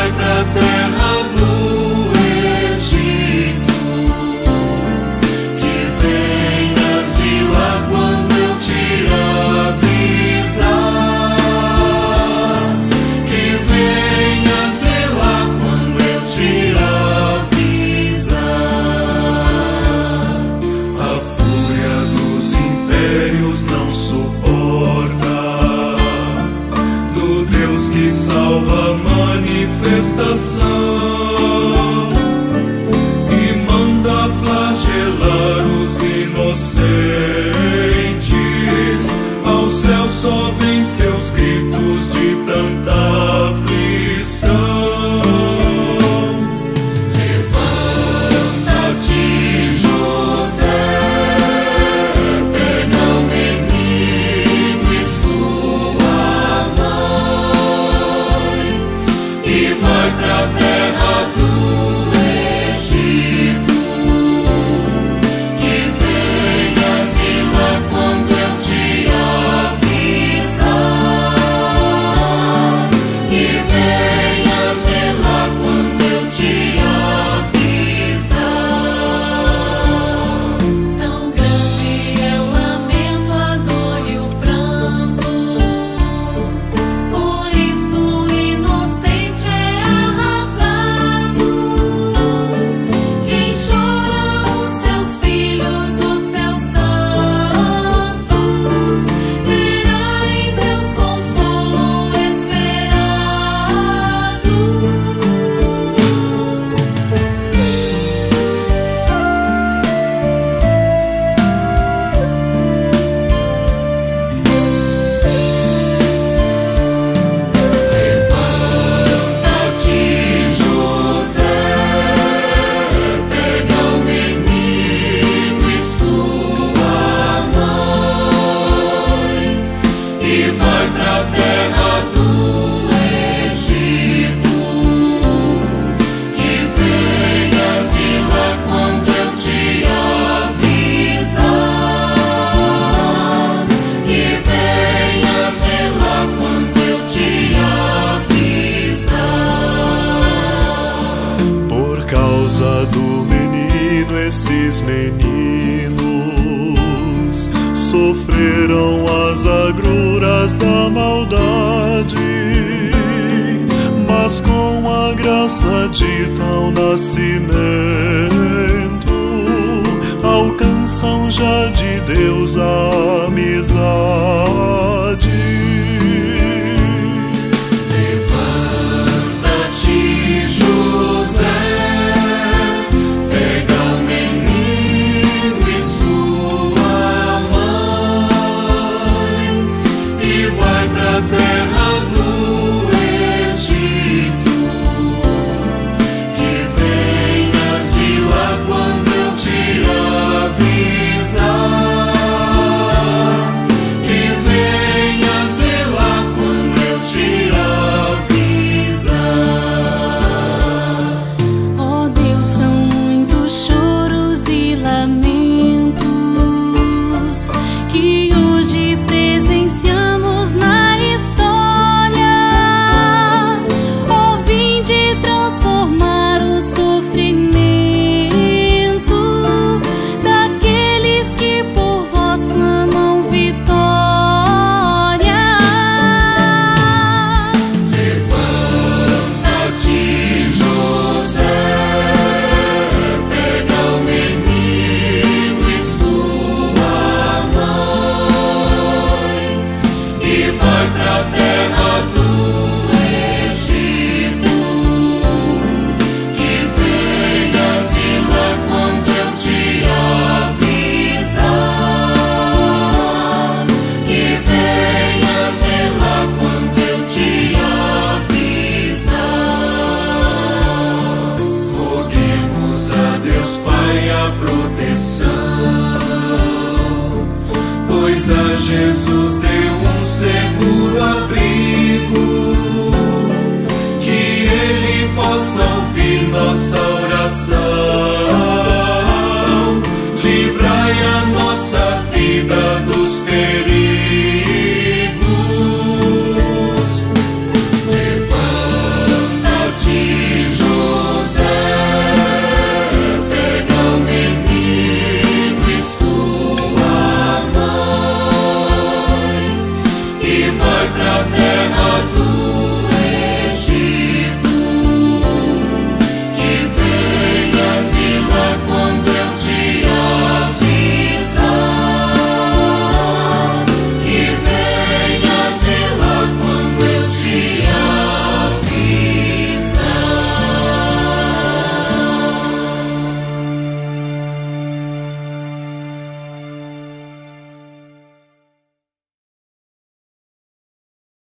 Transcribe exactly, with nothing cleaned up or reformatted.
vai pra terra do Egito, que venhas de lá quando eu te avisar, que venhas de lá quando eu te avisar. A fúria dos impérios não suporta do Deus que salva manifestação e manda flagelar os inocentes. Ao céu sobem seus gritos de tanta aflição. Levanta-te, José, pega o menino e sua mãe e vai pra terra do Egito, que venhas de lá quando eu te avisar, que venhas de lá quando eu te avisar. Tão grande é o lamento, a dor e o pranto, por isso o inocente é arrasado. Quem chora os seus filhos, os seus santos, terá em Deus consolo esperado. Levanta-te, José, pega o menino e sua mãe e vai pra terra do Egito, que venhas de lá quando eu te avisar, que venhas de lá quando eu te avisar. Por causa do menino, esses meninos sofreram as agruras da maldade, mas com a graça de tal nascimento alcançam já de Deus a amizade. Levanta-te, José, pega o menino e sua mãe e vai pra terra do Egito, que venhas de lá quando eu te avisar, que venhas de lá quando eu te avisar. Ó Deus, são muitos choros e lamentos que hoje presenciamos na história. Ó, vinde transformar o sofrimento daqueles que por vós clamam vitória. Levanta-te, José, pega o menino e sua mãe e vai pra terra do Egito, que venhas de lá quando eu te avisar, que venhas de lá quando eu te avisar. Roguemos a Deus Pai a proteção, pois a Jesus deu um seguro abrigo, que Ele possa ouvir nossa oração